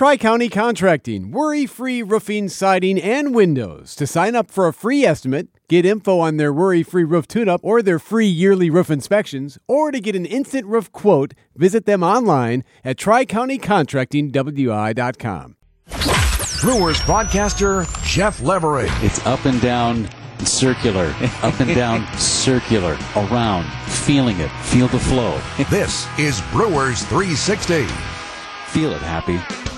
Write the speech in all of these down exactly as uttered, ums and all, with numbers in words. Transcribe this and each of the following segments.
Tri-County Contracting, worry-free roofing, siding, and windows. To sign up for a free estimate, get info on their worry-free roof tune-up or their free yearly roof inspections, or to get an instant roof quote, visit them online at tri county contracting w i dot com. Brewers broadcaster Jeff Leverett. It's up and down, circular, up and down, circular, around, feeling it, feel the flow. This is Brewers three sixty. Feel it, Happy.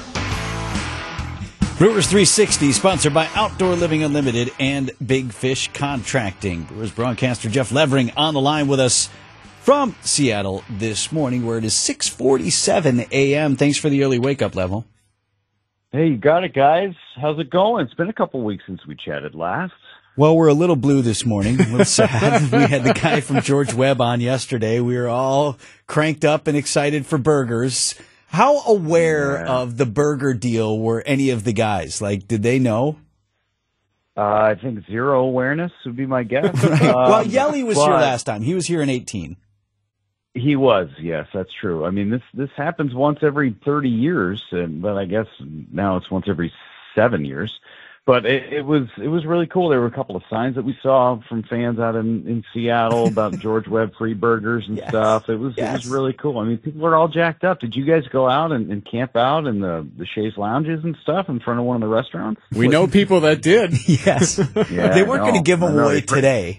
Brewers three sixty, sponsored by Outdoor Living Unlimited and Big Fish Contracting. Brewers broadcaster Jeff Levering on the line with us from Seattle this morning, where it is six forty-seven a.m. Thanks for the early wake-up, Level. Hey, you got it, guys. How's it going? It's been a couple weeks since we chatted last. Well, we're a little blue this morning. A little sad. We had the guy from George Webb on yesterday. We were all cranked up and excited for burgers. How aware yeah. of the burger deal were any of the guys? Like, did they know? Uh, I think zero awareness would be my guess. Right. um, well, Yelly was here last time. He was here in eighteen. He was, yes, that's true. I mean, this this happens once every thirty years, and but I guess now it's once every seven years. But it, it was it was really cool. There were a couple of signs that we saw from fans out in, in Seattle about George Webb free burgers and yes. stuff. It was yes. it was really cool. I mean, people are all jacked up. Did you guys go out and, and camp out in the the Shays lounges and stuff in front of one of the restaurants? We know people that did. Yes, yeah, they weren't no, going to give them away today.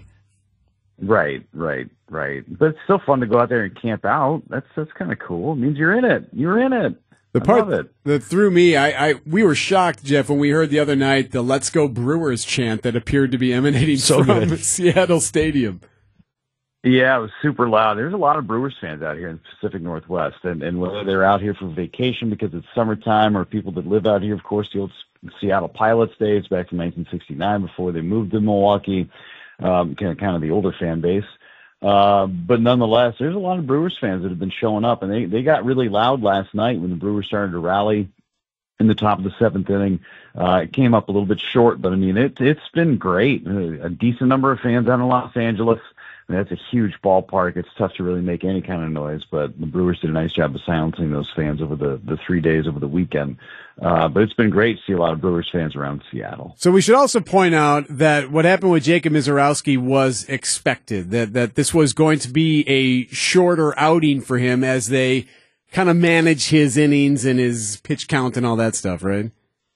Right, right, right. But it's still fun to go out there and camp out. That's that's kind of cool. It means you're in it. You're in it. The part that threw me, I, I, we were shocked, Jeff, when we heard the other night the "Let's Go Brewers" chant that appeared to be emanating so from good. Seattle Stadium. Yeah, it was super loud. There's a lot of Brewers fans out here in the Pacific Northwest, and, and whether they're out here for vacation because it's summertime or people that live out here, of course, the old Seattle Pilots days back in nineteen sixty-nine before they moved to Milwaukee, um, kind of, kind of the older fan base. Uh, but nonetheless, there's a lot of Brewers fans that have been showing up, and they, they got really loud last night when the Brewers started to rally in the top of the seventh inning. Uh, it came up a little bit short, but I mean, it, it's been great. A decent number of fans out in Los Angeles. I mean, that's a huge ballpark. It's tough to really make any kind of noise, but the Brewers did a nice job of silencing those fans over the, the three days over the weekend. Uh, but it's been great to see a lot of Brewers fans around Seattle. So we should also point out that what happened with Jacob Misiorowski was expected, that, that this was going to be a shorter outing for him as they kind of manage his innings and his pitch count and all that stuff, right?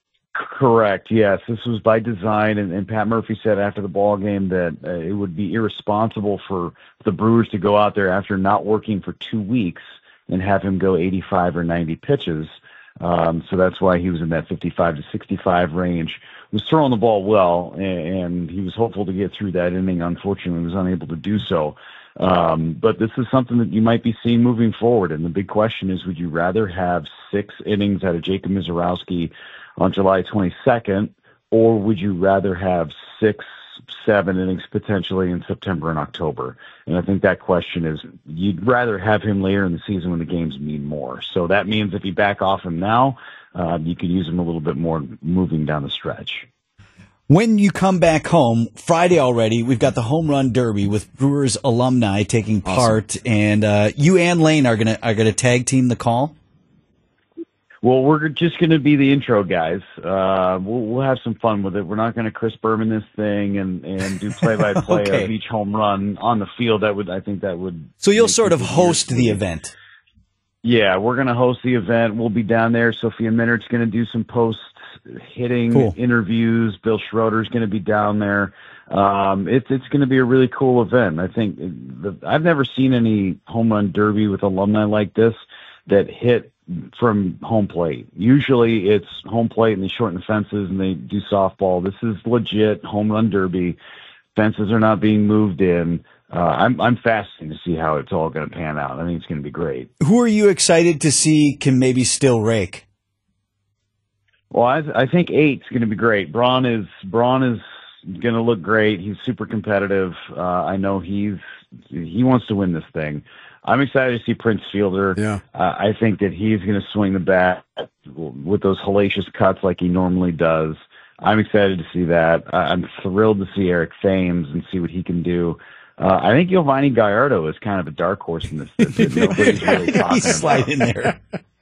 Correct. Yes, this was by design, and, and Pat Murphy said after the ball game that uh, it would be irresponsible for the Brewers to go out there after not working for two weeks and have him go eighty-five or ninety pitches. Um, so that's why he was in that fifty-five to sixty-five range. He was throwing the ball well, and, and he was hopeful to get through that inning. Unfortunately, he was unable to do so. Um, but this is something that you might be seeing moving forward. And the big question is, would you rather have six innings out of Jacob Misiorowski on July twenty-second, or would you rather have six, seven innings potentially in September and October? And I think that question is, you'd rather have him later in the season when the games mean more. So that means if you back off him now, uh, you could use him a little bit more moving down the stretch. When you come back home, Friday already, we've got the Home Run Derby with Brewers alumni taking part, awesome. and uh, you and Lane are gonna are gonna tag team the call. Well, we're just going to be the intro guys. Uh, we'll, we'll have some fun with it. We're not going to Chris Berman this thing and, and do play-by-play okay. of each home run on the field. That would, I think, that would. So you'll sort of host the event. Yeah, we're going to host the event. We'll be down there. Sophia Minard's going to do some post hitting cool. interviews. Bill Schroeder's going to be down there. Um, it's it's going to be a really cool event. I think the, I've never seen any home run derby with alumni like this that hit from home plate. Usually it's home plate and they shorten the fences and they do softball. This is legit home run derby. Fences are not being moved in. Uh, I'm I'm fascinated to see how it's all going to pan out. I think it's going to be great. Who are you excited to see can maybe still rake? Well, I I think eight's going to be great. Braun is Braun is going to look great. He's super competitive. Uh, I know he's he wants to win this thing. I'm excited to see Prince Fielder. Yeah. Uh, I think that he's going to swing the bat with those hellacious cuts like he normally does. I'm excited to see that. Uh, I'm thrilled to see Eric Thames and see what he can do. Uh, I think Giovanni Gallardo is kind of a dark horse in this. That nobody's really talking He's sliding about. there.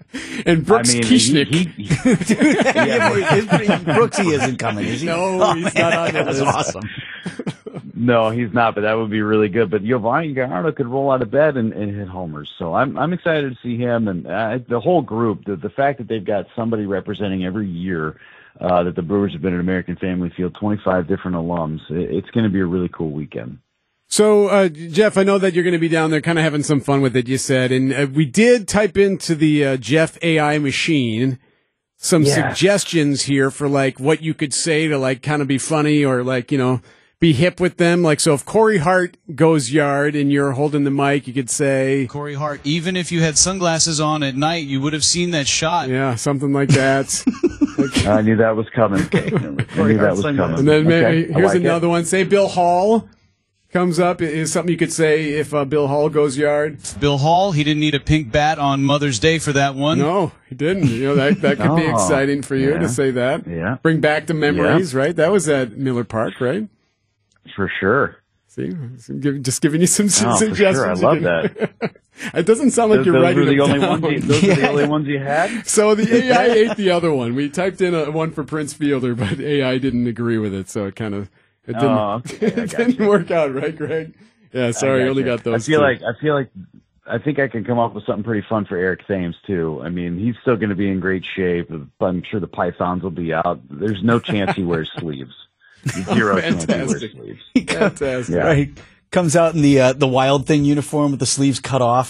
And Brooks I mean, Kieschnick. He, he, yeah, Brooksy isn't coming, is he? No, Oh, he's man, not on the that was list. awesome. no, he's not, but that would be really good. But Giovanni Gallardo could roll out of bed and, and hit homers. So I'm I'm excited to see him and uh, the whole group. The, the fact that they've got somebody representing every year uh, that the Brewers have been at American Family Field, twenty-five different alums. It, it's going to be a really cool weekend. So, uh, Jeff, I know that you're going to be down there kind of having some fun with it, you said. And uh, we did type into the uh, Jeff A I machine some Yes. suggestions here for, like, what you could say to, like, kind of be funny or, like, you know, be hip with them. Like, so if Corey Hart goes yard and you're holding the mic, you could say, Corey Hart, even if you had sunglasses on at night, you would have seen that shot. yeah, something like that. Like, I knew that was coming. I knew that was coming. and then maybe, Okay, I here's like it. another one. Say Bill Hall comes up is something you could say if uh, Bill Hall goes yard. Bill Hall, he didn't need a pink bat on Mother's Day for that one. No, he didn't. You know, that that could be Oh, exciting for you yeah. to say that. Yeah. Bring back the memories, right? That was at Miller Park, right? For sure. See, give- just giving you some Oh, for suggestions. sure. I You love can- that. It doesn't sound like Those, you're those writing were the them only down. ones. You, those were the only ones you had. So the A I ate the other one. We typed in a, one for Prince Fielder, but A I didn't agree with it, so it kind of it didn't, Oh, okay. I it got didn't you. work out, right, Greg? Yeah, sorry, I you only gotcha. got those. I feel two. like I feel like I think I can come up with something pretty fun for Eric Thames too. I mean, he's still going to be in great shape. I'm sure the Pythons will be out. There's no chance he wears sleeves. Zero chance he wears Fantastic. sleeves. Fantastic. Yeah. Right. Comes out in the uh, the Wild Thing uniform with the sleeves cut off.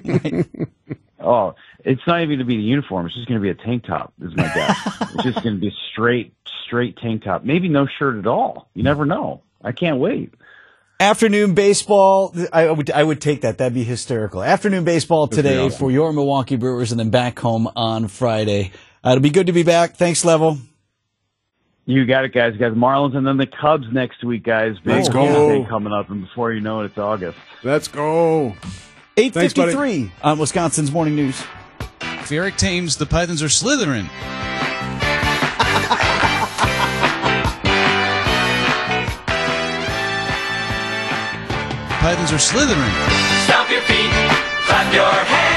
Oh, it's not even going to be the uniform. It's just going to be a tank top. Is my guess. It's just going to be a straight straight tank top. Maybe no shirt at all. You never know. I can't wait. Afternoon baseball, I would I would take that. That'd be hysterical. Afternoon baseball today awesome. for your Milwaukee Brewers, and then back home on Friday. Uh, it'll be good to be back. Thanks, Level. You got it, guys. You got the Marlins and then the Cubs next week, guys. Big Let's go. thing coming up, and before you know it, it's August. Let's go. eight Thanks, buddy. fifty-three on Wisconsin's Morning News. If Eric Thames, the Pythons are slithering. Pythons are slithering. Stomp your feet, clap your hands.